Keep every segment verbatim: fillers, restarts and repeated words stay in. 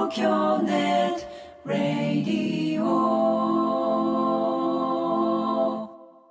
東京ネットラディオ。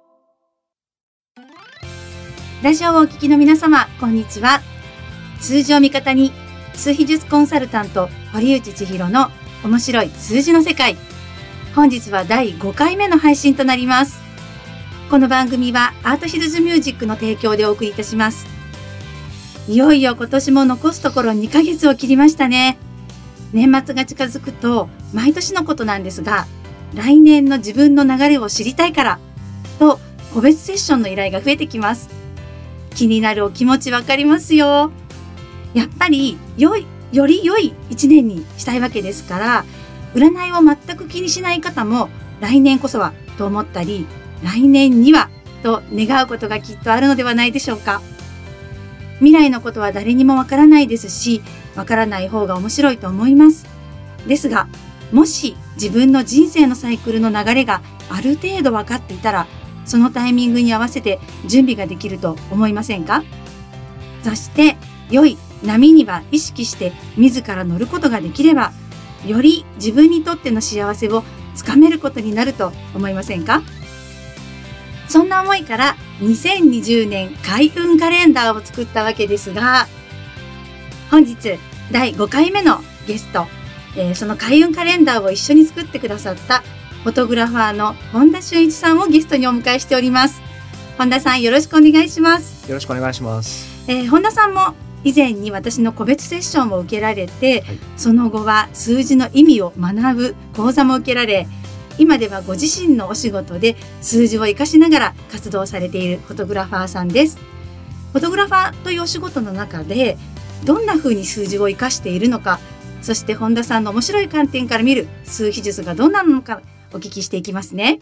ラジオをお聞きの皆様、こんにちは。数字を味方に、数秘術コンサルタント堀内千尋の面白い数字の世界。本日はだいごかいめの配信となります。この番組はアートヒルズミュージックの提供でお送りいたします。いよいよ今年も残すところにかげつを切りましたね。年末が近づくと毎年のことなんですが、来年の自分の流れを知りたいからと個別セッションの依頼が増えてきます。気になるお気持ちわかりますよ。やっぱり良いより良い一年にしたいわけですから、占いを全く気にしない方も来年こそはと思ったり、来年にはと願うことがきっとあるのではないでしょうか。未来のことは誰にもわからないですし、わからない方が面白いと思います。ですが、もし自分の人生のサイクルの流れがある程度分かっていたら、そのタイミングに合わせて準備ができると思いませんか？そして良い波には意識して自ら乗ることができれば、より自分にとっての幸せをつかめることになると思いませんか？そんな思いからにせんにじゅうねん開運カレンダーを作ったわけですが、本日だいごかいめのゲスト、えー、その開運カレンダーを一緒に作ってくださったフォトグラファーの本田俊一さんをゲストにお迎えしております。本田さん、よろしくお願いします。 よろしくお願いします。 えー、本田さんも以前に私の個別セッションを受けられて、はい、その後は数字の意味を学ぶ講座も受けられ、今ではご自身のお仕事で数字を生かしながら活動されているフォトグラファーさんです。フォトグラファーというお仕事の中でどんな風に数字を生かしているのか、そして本田さんの面白い観点から見る数秘術がどんなのかお聞きしていきますね。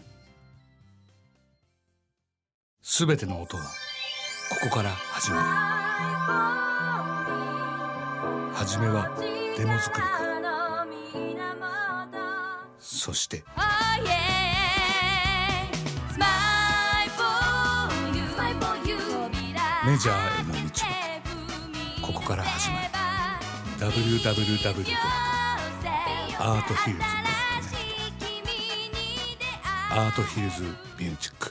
すべての音はここから始まる。はじめはデモ作りから、そしてメジャーへの道はここから始まる。 ダブリューダブリューダブリュー ドット アートヒルズ ドット ネット アートヒルズミュージック。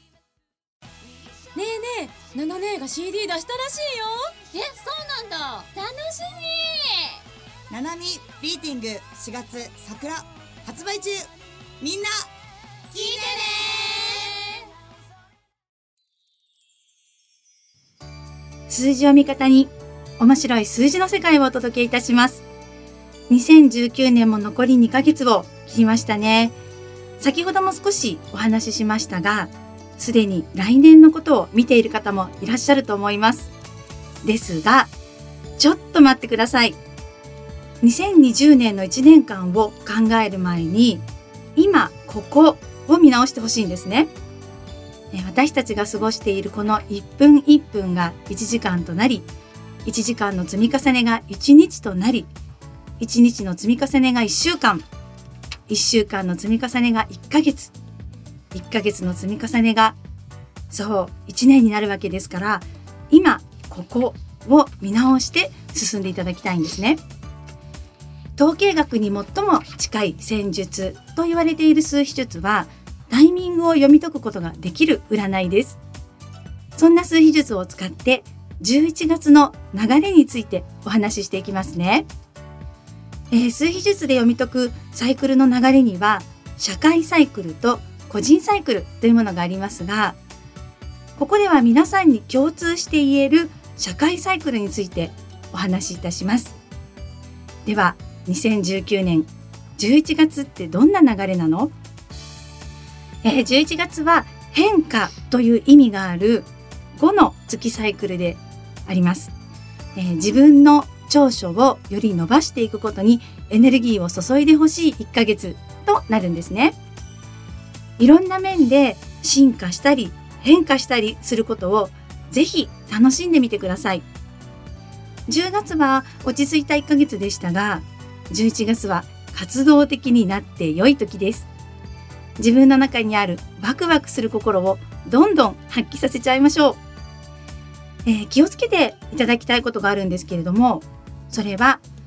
ねえねえ、ナナ姉が シーディー 出したらしいよ。 え、そうなんだ。楽しみ。 ナナミビーティングしがつ桜発売中。みんな聞いてね。数字を味方に面白い数字の世界をお届けいたします。にせんじゅうきゅうねんも残りにかげつを切りましたね。先ほども少しお話ししましたが、すでに来年のことを見ている方もいらっしゃると思います。ですが、ちょっと待ってください。にせんにじゅうねんのいちねんかんを考える前に、今ここを見直してほしいんですね。私たちが過ごしているこのいっぷんいっぷんがいちじかんとなり、いちじかんの積み重ねがいちにちとなり、いちにちの積み重ねがいっしゅうかん、いっしゅうかんの積み重ねがいっかげつ、いっかげつの積み重ねがそういちねんになるわけですから、今ここを見直して進んでいただきたいんですね。統計学に最も近い戦術と言われている数秘術は、タイミングを読み解くことができる占いです。そんな数秘術を使ってじゅういちがつの流れについてお話ししていきますね。えー、数秘術で読み解くサイクルの流れには、社会サイクルと個人サイクルというものがありますが、ここでは皆さんに共通して言える社会サイクルについてお話しいたします。ではにせんじゅうきゅうねんじゅういちがつってどんな流れなの？えー、じゅういちがつは変化という意味があるごの月サイクルであります。えー、自分の長所をより伸ばしていくことにエネルギーを注いでほしいいっかげつとなるんですね。いろんな面で進化したり変化したりすることをぜひ楽しんでみてください。じゅうがつは落ち着いたいっかげつでしたが、じゅういちがつは活動的になって良い時です。自分の中にあるワクワクする心をどんどん発揮させちゃいましょう。えー、気をつけていただきたいことがあるんですけれども、それは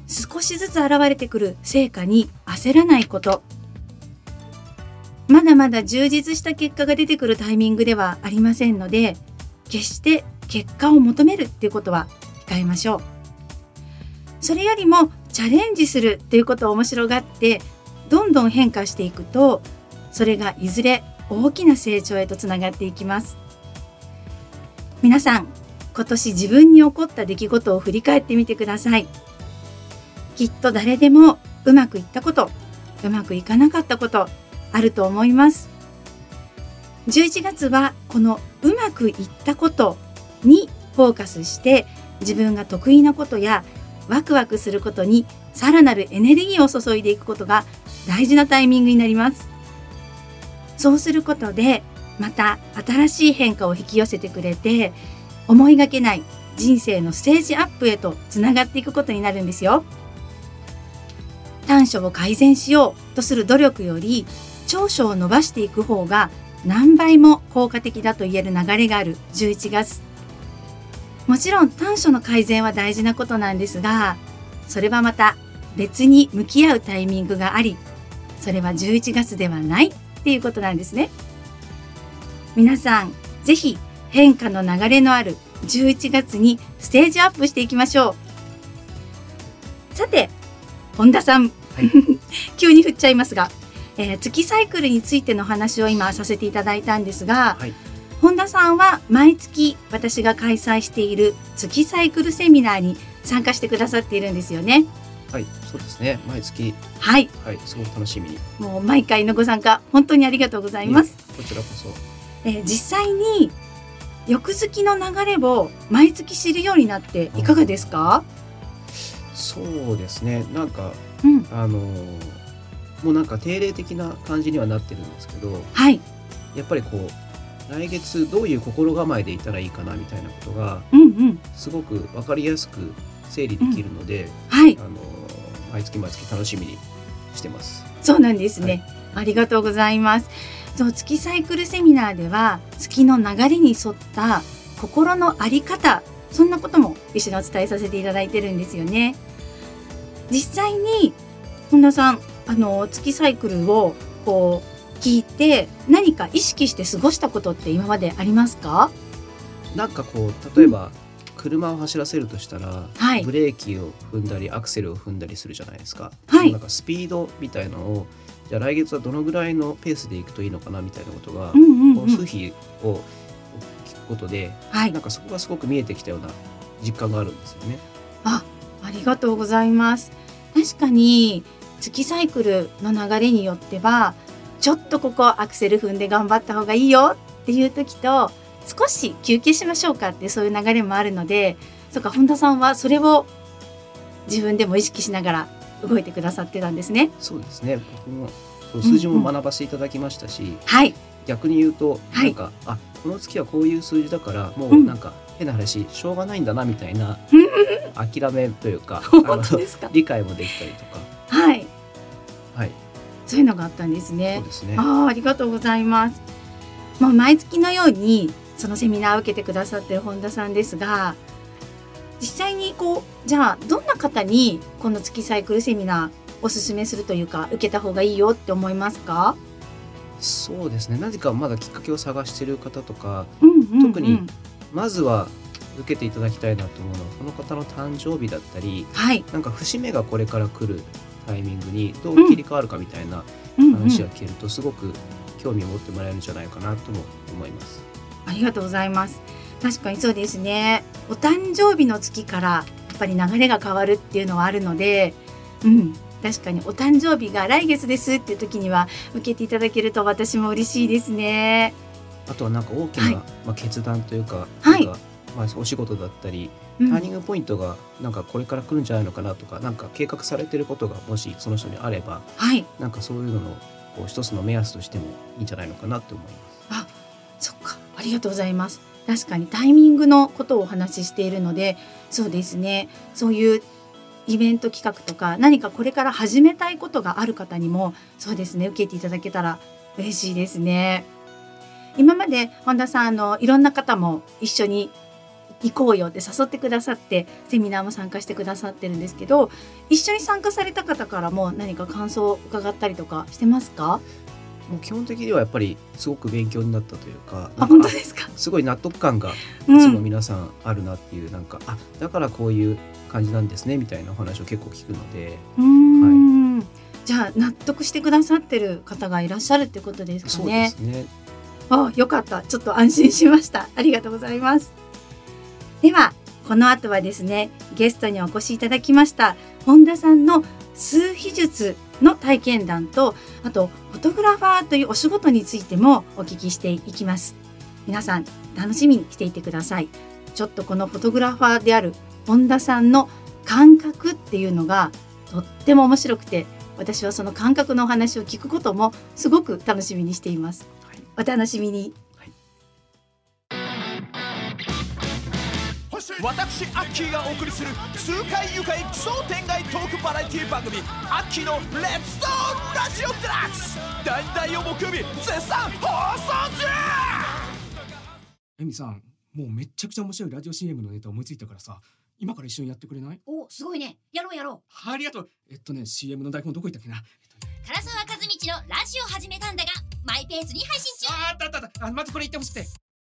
少しずつ現れてくる成果に焦らないこと。まだまだ充実した結果が出てくるタイミングではありませんので、決して結果を求めるっていうことは控えましょう。それよりもチャレンジするということを面白がってどんどん変化していくと、それがいずれ大きな成長へとつながっていきます。皆さん、今年自分に起こった出来事を振り返ってみてください。きっと誰でもうまくいったこと、うまくいかなかったことあると思います。じゅういちがつはこのうまくいったことにフォーカスして、自分が得意なことやワクワクすることにさらなるエネルギーを注いでいくことが大事なタイミングになります。そうすることでまた新しい変化を引き寄せてくれて、思いがけない人生のステージアップへとつながっていくことになるんですよ。短所を改善しようとする努力より長所を伸ばしていく方が何倍も効果的だと言える流れがあるじゅういちがつ。もちろん短所の改善は大事なことなんですが、それはまた別に向き合うタイミングがあり、それはじゅういちがつではないっていうことなんですね。皆さん、ぜひ変化の流れのあるじゅういちがつにステージアップしていきましょう。さて、本田さん、はい、急に振っちゃいますが、えー、月サイクルについての話を今させていただいたんですが、はい、本田さんは毎月私が開催している月サイクルセミナーに参加してくださっているんですよね。 はい、そうですね。毎月、 はい、 はい、すごく楽しみに。 もう毎回のご参加本当にありがとうございます。 こちらこそ。 えー、実際に翌月の流れを毎月知るようになっていかがですか？ そうですね。なんか、 うん、 あのもうなんか定例的な感じにはなってるんですけど、 はい、 やっぱりこう来月どういう心構えでいたらいいかなみたいなことが、 うんうん、 すごく分かりやすく整理できるので、 うん、はい、 あの毎月毎月楽しみにしてます。 そうなんですね、 はい、 ありがとうございます。そう月サイクルセミナーでは月の流れに沿った心の在り方、そんなことも一緒にお伝えさせていただいてるんですよね。実際に本田さん、あの月サイクルをこう聞いて何か意識して過ごしたことって今までありますか？ なんかこう例えば、うん、車を走らせるとしたら、 はい、 ブレーキを踏んだりアクセルを踏んだりするじゃないですか、 はい、 なんかスピードみたいのをじゃあ来月はどのぐらいのペースでいくといいのかなみたいなことが、 うんうんうん、 この数比を聞くことで、 はい、 なんかそこがすごく見えてきたような実感があるんですよね。 あ、ありがとうございます。確かに月サイクルの流れによってはちょっとここアクセル踏んで頑張った方がいいよっていう時と、少し休憩しましょうかってそういう流れもあるので、そうか、本田さんはそれを自分でも意識しながら動いてくださってたんですね。 そうですね。僕もそう数字も学ばせていただきましたし、うんうん、 はい、 逆に言うとなんか、はい、あこの月はこういう数字だからもうなんか変な話、うん、しょうがないんだなみたいな諦めというか本当ですか？ 理解もできたりとか、 はい、 はい、 そういうのがあったんですね。 そうですね。 あ、ありがとうございます。もう毎月のようにそのセミナーを受けてくださっている本田さんですが、実際にこうじゃあどんな方にこの月サイクルセミナーおすすめするというか受けた方がいいよって思いますか？ そうですね。何かまだきっかけを探している方とか、 うんうんうん、 特にまずは受けていただきたいなと思うのはこの方の誕生日だったり、 はい、 なんか節目がこれから来るタイミングにどう切り替わるかみたいな話が聞けるとすごく興味を持ってもらえるんじゃないかなとも思います。 ありがとうございます。確かにそうですね。お誕生日の月からやっぱり流れが変わるっていうのはあるので、うん、確かにお誕生日が来月ですっていう時には受けていただけると私も嬉しいですね。 あとはなんか大きな、はい、まあ、決断というか、 はい、 なんかまあ、お仕事だったり、ターニングポイントがなんかこれから来るんじゃないのかなとか、なんか計画されていることがもしその人にあれば、 はい、 なんかそういうののこう一つの目安としてもいいんじゃないのかなと思います。 あ、そっか、ありがとうございます。確かにタイミングのことをお話ししているので、そうですね、そういうイベント企画とか何かこれから始めたいことがある方にもそうですね、受けていただけたら嬉しいですね。今まで本田さん、あのいろんな方も一緒に行こうよって誘ってくださってセミナーも参加してくださってるんですけど、一緒に参加された方からも何か感想を伺ったりとかしてますか？ もう基本的にはやっぱりすごく勉強になったというか、 あ、本当ですか？ すごい納得感がいうんつも皆さんあるなっていう、なんかあだからこういう感じなんですねみたいなお話を結構聞くので、 うーん、じゃあ納得してくださってる方がいらっしゃるってことですかそうね。 ですね。 あ、よかった。ちょっと安心しました。ありがとうございます。ではこの後はですね、ゲストにお越しいただきました本田さんの数秘術の体験談と、あとフォトグラファーというお仕事についてもお聞きしていきます。皆さん楽しみにしていてください。ちょっとこのフォトグラファーである本田さんの感覚っていうのがとっても面白くて、私はその感覚のお話を聞くこともすごく楽しみにしています。 はい、 お楽しみに。 私アッキーがお送りする痛快愉快奇想天外トークバラエティ番組アッキーのレッツトーラジオデラックス、だいたいを木曜日絶賛放送中。 エミさん、もうめっちゃくちゃ面白いラジオ シーエム のネタ思いついたからさ、今から一緒にやってくれない？ お、すごいね。やろうやろう。 ありがとう。えっとね シーエム の台本どこ行ったっけな、えっとね、 唐沢和道のラジオ始めたんだがマイペースに配信中。 ああったあったあった。あ、まずこれ言ってほしくて。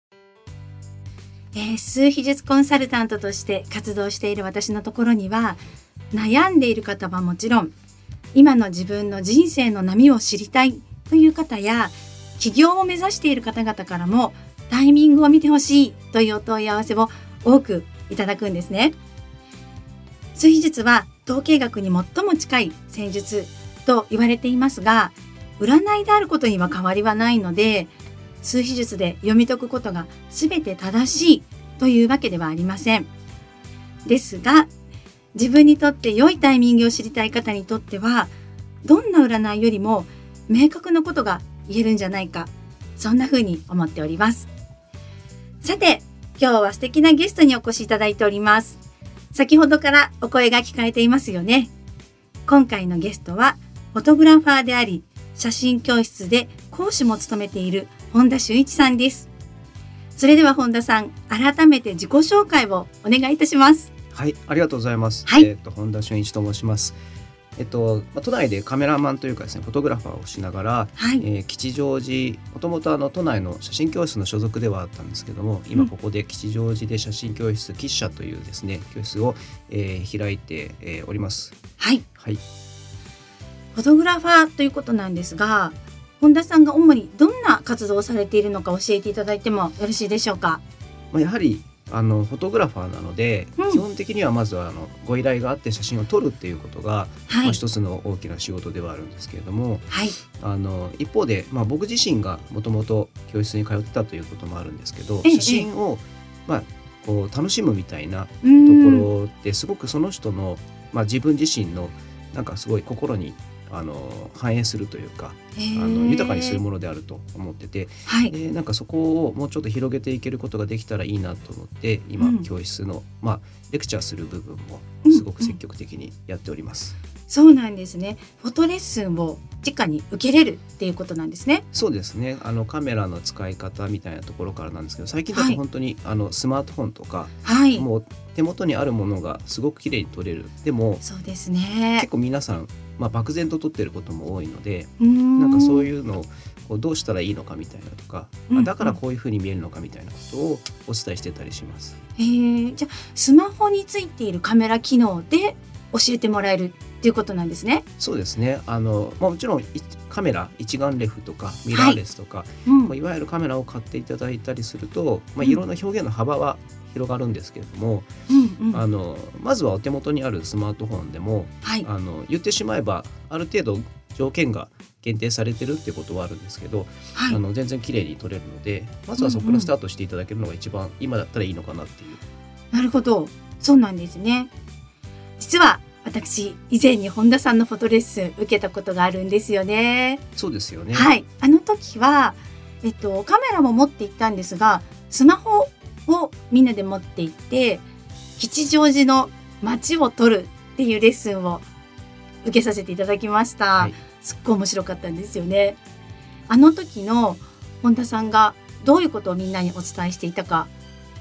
えー、数秘術コンサルタントとして活動している私のところには、悩んでいる方はもちろん、今の自分の人生の波を知りたいという方や、起業を目指している方々からもタイミングを見てほしいというお問い合わせを多くいただくんですね。数秘術は統計学に最も近い戦術と言われていますが、占いであることには変わりはないので、数秘術で読み解くことが全て正しいというわけではありません。ですが、自分にとって良いタイミングを知りたい方にとっては、どんな占いよりも明確なことが言えるんじゃないか、そんな風に思っております。さて、今日は素敵なゲストにお越しいただいております。先ほどからお声が聞かれていますよね。今回のゲストはフォトグラファーであり、写真教室で講師も務めている本田修一さんです。それでは本田さん、改めて自己紹介をお願いいたします。 はい、ありがとうございます。 はい、 えっと本田俊一と申します。えっとまあ、都内でカメラマンというかですね、フォトグラファーをしながら、 はい、 えー、吉祥寺、もともとあの都内の写真教室の所属ではあったんですけども、今ここで吉祥寺で写真教室吉社というですね教室を、えー、開いて、えー、おります。 はい、 はい、 フォトグラファーということなんですが、本田さんが主にどんな活動をされているのか教えていただいてもよろしいでしょうか。 まあ、やはりあのフォトグラファーなので、 うん、 基本的にはまずはあのご依頼があって写真を撮るっていうことが、 はい、 まあ、一つの大きな仕事ではあるんですけれども、 はい、 あの一方で、まあ、僕自身がもともと教室に通ってたということもあるんですけど、 ええ、 写真を、まあ、こう楽しむみたいなところってすごくその人の、まあ、自分自身のなんかすごい心にあの反映するというか、あの豊かにするものであると思ってて、 はい、 でなんかそこをもうちょっと広げていけることができたらいいなと思って、今、うん、教室の、まあ、レクチャーする部分もすごく積極的にやっております。 うんうん、そうなんですね。フォトレッスンを直に受けれるっていうことなんですね。 そうですね。あのカメラの使い方みたいなところからなんですけど、最近だと本当に、はい、あのスマートフォンとか、はい、もう手元にあるものがすごく綺麗に撮れる。でもそうですね、 結構皆さん、まあ、漠然と撮ってることも多いので、んなんかそういうのをこうどうしたらいいのかみたいなとか、うんうん、だからこういう風に見えるのかみたいなことをお伝えしてたりします。 へー、じゃあスマホについているカメラ機能で教えてもらえるっていうことなんですね。 そうですね。あの、まあ、もちろんカメラ一眼レフとかミラーレスとか、はい、うん、いわゆるカメラを買っていただいたりすると、まあ、いろんな表現の幅は広がるんですけれども、うんうん、あのまずはお手元にあるスマートフォンでも、はい、あの言ってしまえばある程度条件が限定されてるってことはあるんですけど、はい、あの全然綺麗に撮れるので、まずはそこからスタートしていただけるのが一番、うんうん、今だったらいいのかなっていう。 なるほど、そうなんですね。実は私以前に本田さんのフォトレッスン受けたことがあるんですよね。 そうですよね。 はい、あの時は、えっと、カメラも持って行ったんですが、スマホをみんなで持って行って吉祥寺の街を撮るっていうレッスンを受けさせていただきました。はい、すっごい面白かったんですよね。あの時の本田さんがどういうことをみんなにお伝えしていたか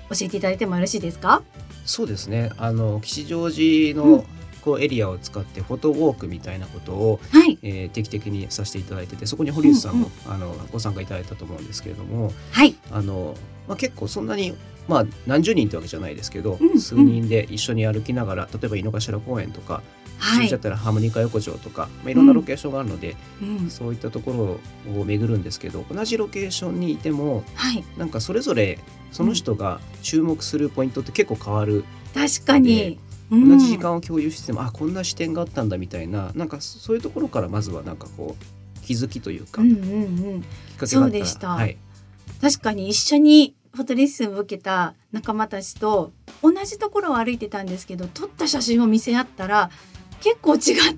教えていただいてもよろしいですか？ そうですね、あの吉祥寺のこうエリアを使ってフォトウォークみたいなことを、 はいえー定期的にさせていただいてて、そこに堀内さんも、 うんあのご参加いただいたと思うんですけれども、 はいあの、まあ、結構そんなに、まあ、何十人ってわけじゃないですけど、 うんうん数人で一緒に歩きながら、例えば井の頭公園とか、 はい一緒だったらハーモニカ横丁とか、まあ、いろんなロケーションがあるので、 うんそういったところを巡るんですけど、同じロケーションにいてもはいなんかそれぞれその人が注目するポイントって結構変わる、 確かに、 同じ時間を共有してても、あこんな視点があったんだみたいな、なんかそういうところからまずはなんかこう気づきというか、 うんうんうんきっかけがあったら、 そうでしたはい、 確かに一緒にフォトレッスンを受けた仲間たちと同じところを歩いてたんですけど、撮った写真を見せ合ったら結構違って、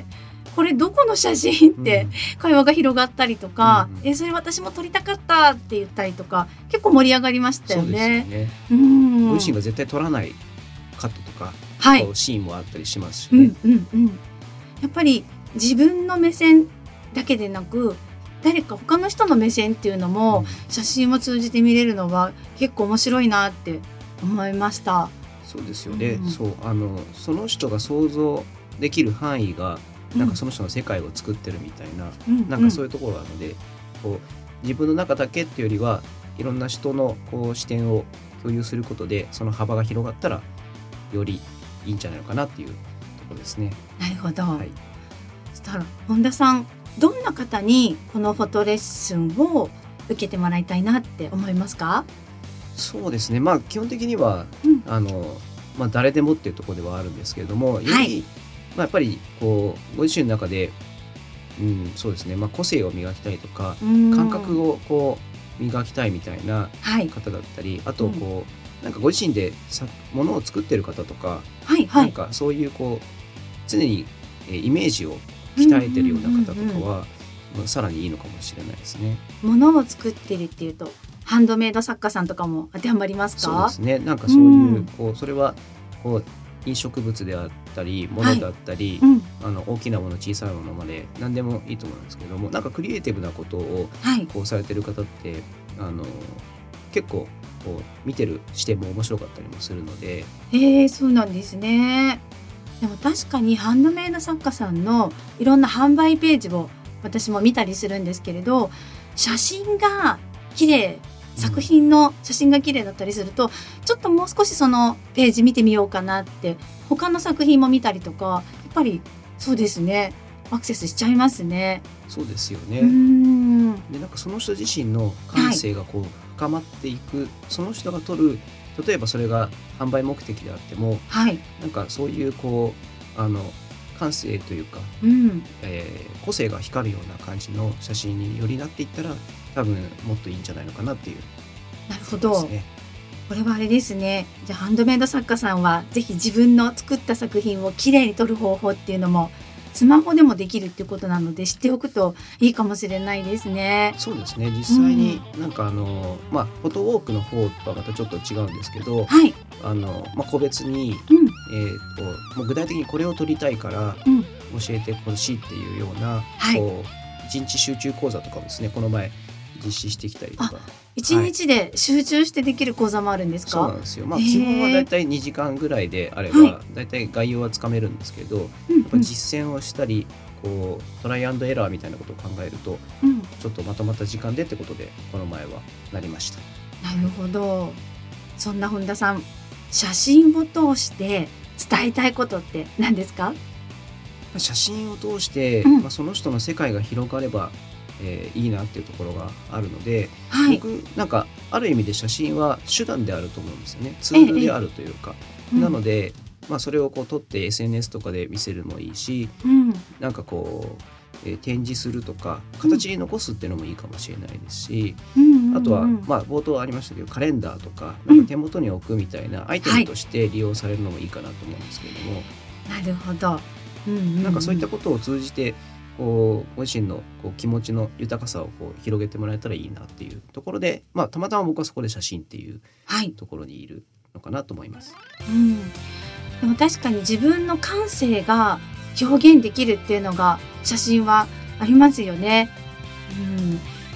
これどこの写真って会話が広がったりとか、 うんうんえそれ私も撮りたかったって言ったりとか、結構盛り上がりましたよそうですよね。 ね。 うんご自身が絶対撮らないカットとか、 はいこうシーンもあったりしますしね。 うんうんうん、やっぱり自分の目線だけでなく、誰か他の人の目線っていうのも写真を通じて見れるのは結構面白いなって思いました。 そうですよね、 うんそうあのその人が想像できる範囲がなんかその人の世界を作ってるみたいな、 うんなんかそういうところなので、こう自分の中だけっていうよりはいろんな人のこう視点を共有することで、その幅が広がったらよりいいんじゃないのかなっていうところですね。 なるほど、 はい、 そしたら本田さん、どんな方にこのフォトレッスンを受けてもらいたいなって思いますか？ そうですね、まあ基本的には、 うんあのまあ、誰でもっていうところではあるんですけれども、より、 はいまあ、やっぱりこうご自身の中で、うん、そうですね、まあ、個性を磨きたいとか、 うん感覚をこう磨きたいみたいなはい方だったり、あとこう、なんかご自身でさものを作ってる方とか、 はいはないんかそういうこう常にえーイメージを鍛えてるような方とかは、まあさらにいいのかもしれないですね。 物を作ってるっていうとハンドメイド作家さんとかも当てはまりますか？ そうですね、なんかそういう、 うんこうそれはこう飲食物であったり物だったり、 うんあの大きなもの小さいものまで何でもいいと思うんですけども、なんかクリエイティブなことをはいこうされてる方ってあの結構こう見てる視点も面白かったりもするので、 えー、そうなんですね。でも確かにハンドメイド作家さんのいろんな販売ページを私も見たりするんですけれど、写真が綺麗、作品の写真が綺麗だったりすると、ちょっともう少しそのページ見てみようかなって、他の作品も見たりとか、やっぱりそうですね、アクセスしちゃいますね。 そうですようーね。 んでなんかその人自身の感性がこう深まっていく、その人が撮る、例えばそれが販売目的であっても、 はい、 なんかそういうこうあの感性というか、 うん、 えー個性が光るような感じの写真によりなっていったら、多分もっといいんじゃないのかなっていうなるほど。 ことですね。 これはあれですね。じゃあハンドメイド作家さんはぜひ自分の作った作品をきれいに撮る方法っていうのもスマホでもできるっていうことなので、知っておくといいかもしれないですね。 そうですね、実際になんかあの、まあフォトウォークの方とはまたちょっと違うんですけど、 はい、 あのまあ、個別に、 うん、 えー、ともう具体的にこれを撮りたいからうん、 教えてほしいっていうような、 はいこう一日集中講座とかもですね、この前実施してきたりとか。 一日で集中してできる講座もあるんですか？ そうなんですよ、まあ、 へー基本はだいたいにじかんぐらいであれば、 はだいたい概要はつかめるんですけど、 うんやっぱ実践をしたりこうトライアンドエラーみたいなことを考えると、 うん、 ちょっとまとまった時間でってことでこの前はなりました。 なるほど。そんな本田さん、写真を通して伝えたいことって何ですか？ 写真を通して、 うんまあ、その人の世界が広がれば、えーいいなっていうところがあるので、 はい、 僕なんかある意味で写真は手段であると思うんですよね。ツールであるというか、 うんなので、まあ、それをこう撮って エスエヌエス とかで見せるのもいいし、 うん、 なんかこう、えー展示するとか形に残すっていうのもいいかもしれないですし、 うんうんうん、 あとは、まあ、冒頭ありましたけどカレンダーとかなんか手元に置くみたいなアイテムとして利用されるのもいいかなと思うんですけれども、 なるほど、うんうんうん、 なんかそういったことを通じてこうご自身のこう気持ちの豊かさをこう広げてもらえたらいいなっていうところで、まあ、たまたま僕はそこで写真っていうはい、 ところにいるのかなと思います。 うん、でも確かに自分の感性が表現できるっていうのが写真はありますよね。うん、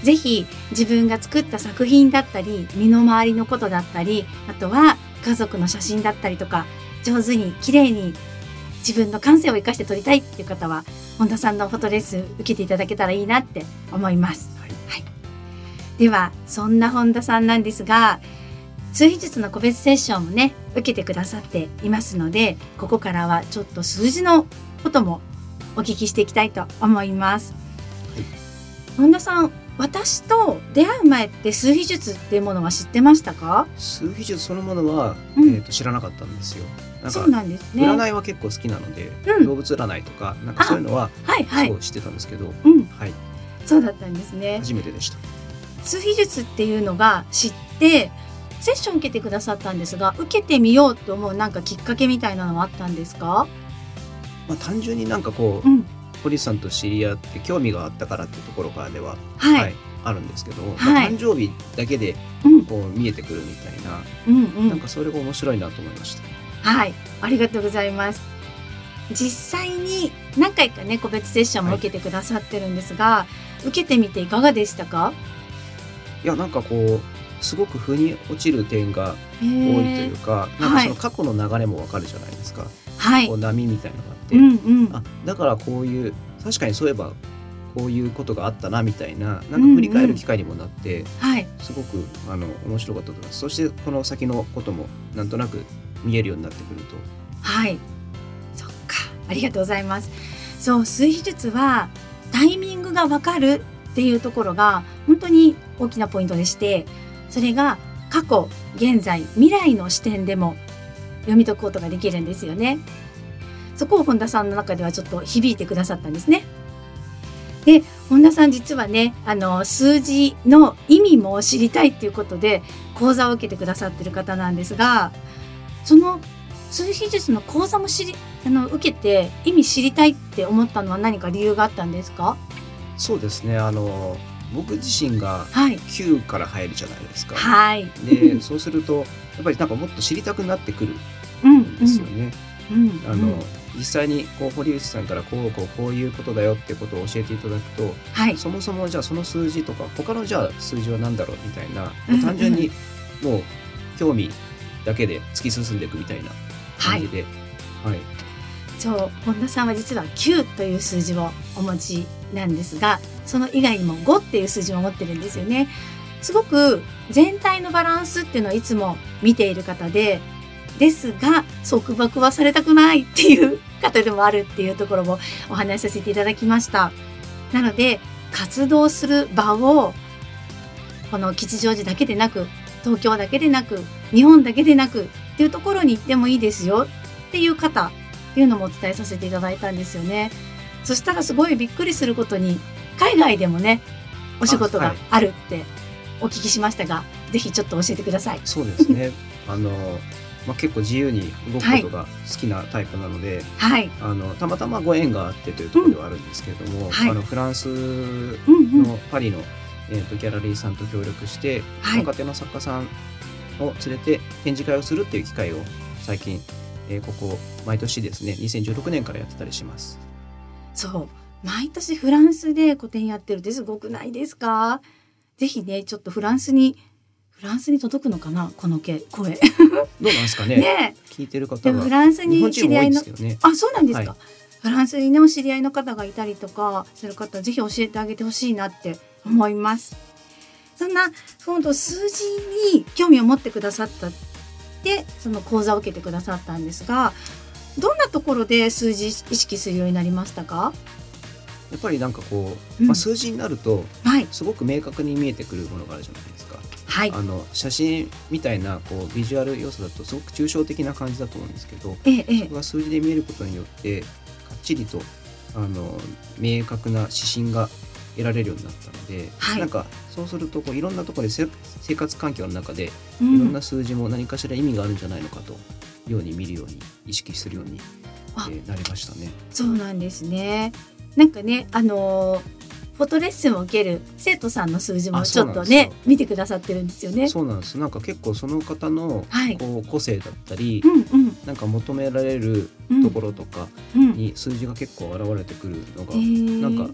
ぜひ自分が作った作品だったり身の回りのことだったり、あとは家族の写真だったりとか、上手に綺麗に自分の感性を生かして撮りたいっていう方は本田さんのフォトレッスン受けていただけたらいいなって思います、はいはい、ではそんな本田さんなんですが、数秘術の個別セッションもね受けてくださっていますので、ここからはちょっと数字のこともお聞きしていきたいと思います、はい、本田さん、私と出会う前って数秘術っていうものは知ってましたか？ 数秘術そのものは、うん、えー、と知らなかったんですよ。なんかそうなんですね。 占いは結構好きなので、うん、動物占いとかなんかそういうのは、はいはい、そう知ってたんですけど、 うんはい、 そうだったんですね。 初めてでした。 数秘術っていうのが知ってセッション受けてくださったんですが、受けてみようと思うなんかきっかけみたいなのはあったんですか？ まあ、単純になんかこう、うん、堀さんと知り合って興味があったからっていうところからでは、はいはい、あるんですけど、はい、まあ、誕生日だけでこう見えてくるみたいな、うんうん、なんかそれが面白いなと思いました。 はい、ありがとうございます。実際に何回かね個別セッションも受けてくださってるんですが、はい、受けてみていかがでしたか？ いや、なんかこうすごく腑に落ちる点が多いというか、なんかその過去の流れもわかるじゃないですか、はい、こう波みたいなのがあって、うんうん、あだからこういう確かにそういえばこういうことがあったなみたいな、なんか振り返る機会にもなって、うんうん、はい、すごくあの面白かったと思います。そしてこの先のこともなんとなく見えるようになってくると、 はい、そっか、ありがとうございます。そう、数秘術はタイミングがわかるっていうところが本当に大きなポイントでして、それが過去、現在、未来の視点でも読み解くことができるんですよね。そこを本田さんの中ではちょっと響いてくださったんですね。で、本田さん実はね、あの数字の意味も知りたいっていうことで講座を受けてくださってる方なんですが、その数秘術の講座も知りあの受けて意味知りたいって思ったのは何か理由があったんですか？ そうですね、あの僕自身がきゅうから入るじゃないですか、 はい、 でそうするとやっぱりなんかもっと知りたくなってくるんですよね、うんうん、あの、うん、実際にこう堀内さんからこうこうこういうことだよってことを教えていただくと、はい、そもそもじゃあその数字とか他のじゃあ数字は何だろうみたいな、うんうん、単純にもう興味だけで突き進んでいくみたいな感じで、はいはい、 そう本田さんは実はきゅうという数字をお持ちなんですが、その以外にもごっていう数字を持ってるんですよね。すごく全体のバランスっていうのをいつも見ている方で、ですが束縛はされたくないっていう方でもあるっていうところもお話しさせていただきました。なので活動する場をこの吉祥寺だけでなく、東京だけでなく、日本だけでなくっていうところに行ってもいいですよっていう方っていうのもお伝えさせていただいたんですよね。そしたらすごいびっくりすることに、海外でもねお仕事があるってお聞きしましたが、はい、ぜひちょっと教えてください。 そうですねあの、まあ、結構自由に動くことが好きなタイプなので、はい、あのたまたまご縁があってというところではあるんですけれども、うん、はい、あのフランスのパリの、えーと、ギャラリーさんと協力して、はい、若手の作家さんを連れて展示会をするっていう機会を最近、えー、ここ毎年ですねにせんじゅうろくねんからやってたりします。 そう毎年フランスで個展やってるってすごくないですか？ぜひねちょっとフランスにフランスに届くのかなこの声どうなんですか ね, ね聞いてる方がフランスに知り合いの、ね、あそうなんですか、はい、フランスにねお知り合いの方がいたりとかする方ぜひ教えてあげてほしいなって思います。そんな今度数字に興味を持ってくださったでその講座を受けてくださったんですが、どんなところで数字意識するようになりましたか？ やっぱりなんかこう、まあ、数字になるとすごく明確に見えてくるものがあるじゃないですか、はい、あの写真みたいなこうビジュアル要素だとすごく抽象的な感じだと思うんですけど、ええ、そこが数字で見えることによってかっちりとあの明確な指針が得られるようになったので、はい、なんかそうするとこういろんなところで生活環境の中でいろんな数字も何かしら意味があるんじゃないのかとように見るように意識するように、えー、なりましたね。 そうなんですね。なんかね、あのー、フォトレッスンを受ける生徒さんの数字もちょっとね見てくださってるんですよね。 そうなんです。なんか結構その方のこう個性だったり、はいうんうん、なんか求められるところとかに数字が結構現れてくるのが、うん、なんか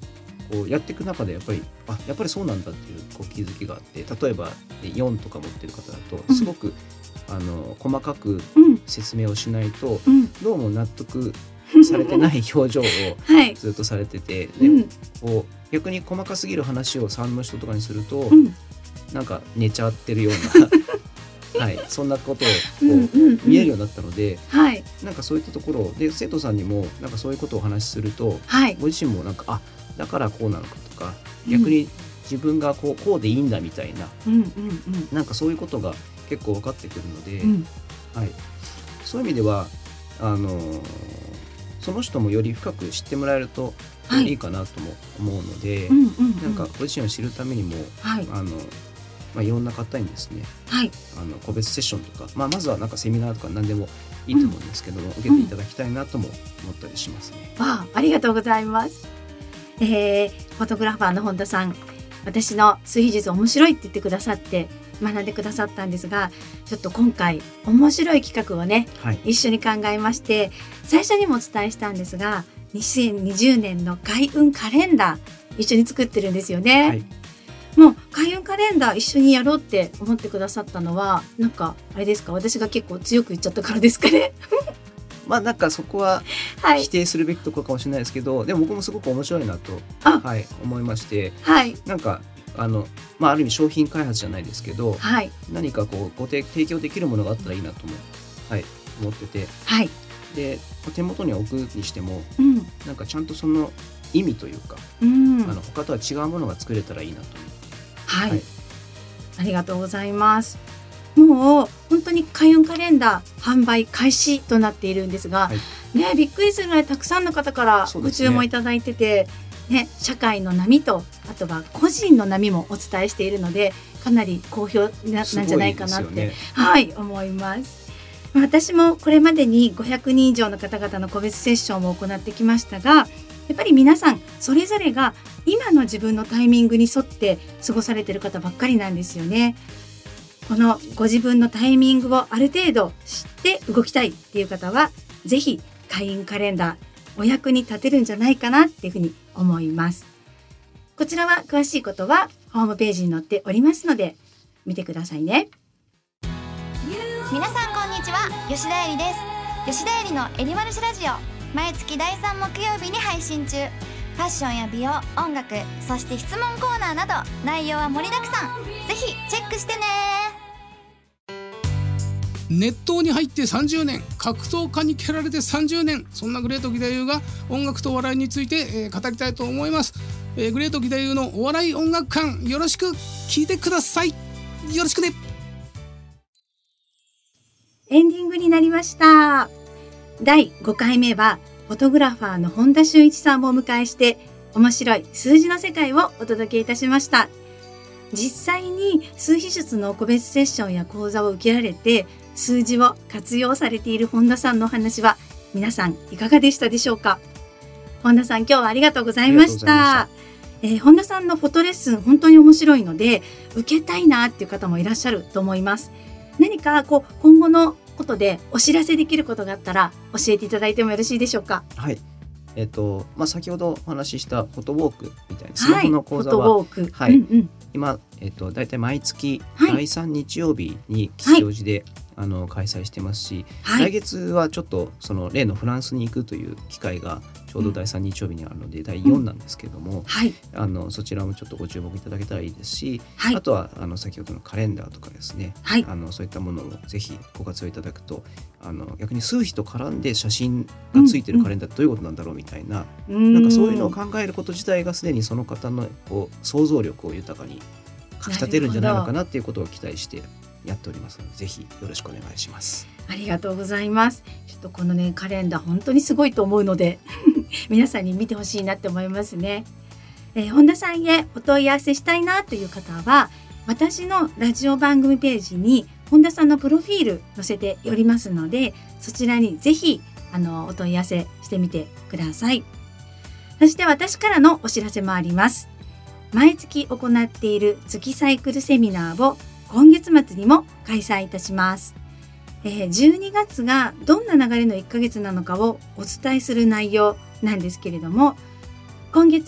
こうやっていく中でやっぱりあやっぱりそうなんだっていうこう気づきがあって、例えばよんとか持ってる方だとすごく、うん、あの細かく説明をしないと、うん、どうも納得されてない表情をずっとされてて、はい、でこう逆に細かすぎる話をさんの人とかにすると、うん、なんか寝ちゃってるようなはい、そんなことをこう、うんうんうん、見えるようになったので、はい、なんかそういったところで生徒さんにもなんかそういうことをお話しすると、はい、ご自身もなんかあだからこうなのかとか、逆に自分がこう、こうでいいんだみたいな、うんうんうん、なんかそういうことが結構分かってくるので、うんはい、そういう意味ではあのー、その人もより深く知ってもらえるといいかなとも思うので、はいうんうんうん、なんかご自身を知るためにも、はいあのまあ、いろんな方にですね、はい、あの個別セッションとか、まあ、まずはなんかセミナーとか何でもいいと思うんですけども、うん、受けていただきたいなとも思ったりしますね。 うん、あ, ありがとうございます、えー、フォトグラファーの本田さん、私の数秘術面白いって言ってくださって学んでくださったんですが、ちょっと今回面白い企画をね、はい、一緒に考えまして、最初にもお伝えしたんですがにせんにじゅうねんの開運カレンダー一緒に作ってるんですよね、はい、もう開運カレンダー一緒にやろうって思ってくださったのはなんかあれですか、私が結構強く言っちゃったからですかねまあなんかそこは否定するべきところかもしれないですけど、はい、でも僕もすごく面白いなと、はい、思いまして、はい、なんかあの、まあ、ある意味商品開発じゃないですけど、はい、何かこうご提供できるものがあったらいいなとも、はい、思ってて、はい、で手元に置くにしても、うん、なんかちゃんとその意味というか、うん、あの他とは違うものが作れたらいいなと思って、 はいはい、ありがとうございます。もう本当に開運カレンダー販売開始となっているんですが、はい、ね、びっくりするぐらいたくさんの方からご注文いただいてて、ね、社会の波とあとは個人の波もお伝えしているのでかなり好評 な, なんじゃないかなって、ね、はい、思います。私もこれまでにごひゃくにん以上の方々の個別セッションを行ってきましたが、やっぱり皆さんそれぞれが今の自分のタイミングに沿って過ごされている方ばっかりなんですよね。このご自分のタイミングをある程度知って動きたいっていう方はぜひ開運カレンダーお役に立てるんじゃないかなっていうふうに思います。こちらは詳しいことはホームページに載っておりますので見てくださいね。 皆さんこんにちは、吉田えりです。吉田えりのえりまるしラジオ、毎月だいさん木曜日に配信中。ファッションや美容、音楽、そして質問コーナーなど内容は盛りだくさん。ぜひチェックしてね。 熱湯に入ってさんじゅうねん、格闘家に蹴られてさんじゅうねん、そんなグレート義太夫が音楽とお笑いについて、えー、語りたいと思います、えー、グレート義太夫のお笑い音楽館、よろしく聞いてください。よろしくね。 エンディングになりました。だいごかいめはフォトグラファーの本田俊一さんをお迎えして面白い数字の世界をお届けいたしました。実際に数秘術の個別セッションや講座を受けられて数字を活用されている本田さんのお話は皆さんいかがでしたでしょうか。本田さん、今日はありがとうございました。えー、本田さんのフォトレッスン本当に面白いので受けたいなっていう方もいらっしゃると思います。何かこう今後のことでお知らせできることがあったら教えていただいてもよろしいでしょうか。 はい、えーとまあ、先ほどお話ししたフォトウォークみたいなスマホの講座は、はい、フォトウォーク、はい、うんうん、今、えーと、だいたい毎月だいさん日曜日に吉祥寺で、はい、あの開催してますし、はい、来月はちょっとその例のフランスに行くという機会がちょうどだいさん日曜日にあるので、うん、だいよんなんですけども、はい、あのそちらもちょっとご注目いただけたらいいですし、はい、あとはあの先ほどのカレンダーとかですね、はい、あのそういったものをぜひご活用いただくと、あの逆に数比と絡んで写真がついてるカレンダーってどういうことなんだろうみたいな、うんうん、なんかそういうのを考えること自体がすでにその方のこう想像力を豊かにかき立てるんじゃないのかなっていうことを期待してやっておりますので、ぜひよろしくお願いします。 ありがとうございます。ちょっとこのねカレンダー本当にすごいと思うので皆さんに見てほしいなって思いますね。えー、本田さんへお問い合わせしたいなという方は私のラジオ番組ページに本田さんのプロフィール載せておりますので、そちらにぜひあのお問い合わせしてみてください。そして私からのお知らせもあります。毎月行っている月サイクルセミナーを今月末にも開催いたします。えー、じゅうにがつがどんな流れのいっかげつなのかをお伝えする内容なんですけれども、今月は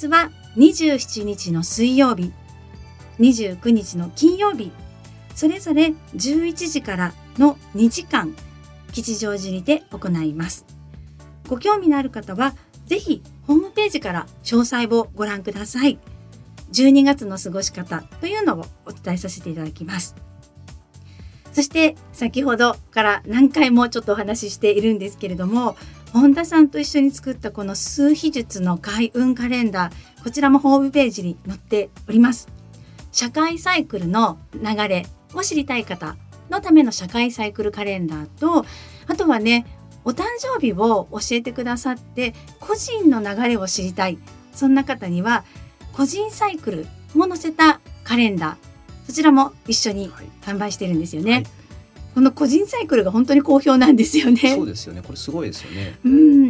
にじゅうしちにちの水曜日、にじゅうくにちの金曜日、それぞれじゅういちじからのにじかん吉祥寺にて行います。ご興味のある方はぜひホームページから詳細をご覧ください。じゅうにがつの過ごし方というのをお伝えさせていただきます。そして先ほどから何回もちょっとお話ししているんですけれども、本田さんと一緒に作ったこの数秘術の開運カレンダー、こちらもホームページに載っております。社会サイクルの流れを知りたい方のための社会サイクルカレンダーと、あとはね、お誕生日を教えてくださって個人の流れを知りたい、そんな方には個人サイクルも載せたカレンダー、そちらも一緒に販売してるんですよね、はい、この個人サイクルが本当に好評なんですよね。 そうですよね、これすごいですよね。 うん、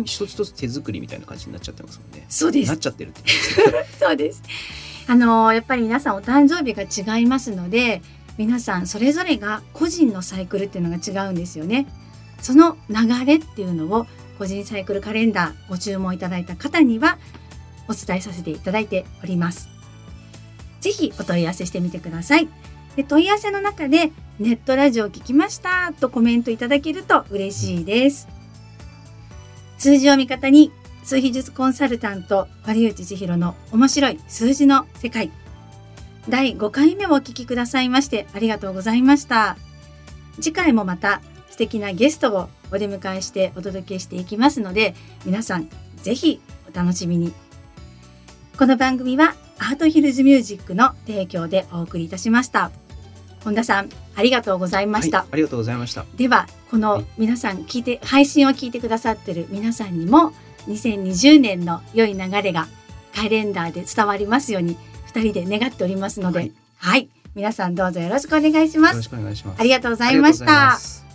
一つ一つ手作りみたいな感じになっちゃってますもんね。 そうです、 なっちゃってるってそうです。あのやっぱり皆さんお誕生日が違いますので、皆さんそれぞれが個人のサイクルっていうのが違うんですよね。その流れっていうのを個人サイクルカレンダーご注文いただいた方にはお伝えさせていただいております。ぜひお問い合わせしてみてください。で、問い合わせの中でネットラジオ聞きましたとコメントいただけると嬉しいです。数字を味方に数秘術コンサルタント堀内千尋の面白い数字の世界、だいごかいめをお聞きくださいましてありがとうございました。次回もまた素敵なゲストをお出迎えしてお届けしていきますので、皆さんぜひお楽しみに。この番組はアートヒルズミュージックの提供でお送りいたしました。本田さん、ありがとうございました、 はい、ありがとうございました。 ではこの皆さん聞いて、配信を聞いてくださっている皆さんにもにせんにじゅうねんの良い流れがカレンダーで伝わりますようにふたりで願っておりますので、はい、はい、皆さんどうぞよろしくお願いします。 よろしくお願いします。 ありがとうございました。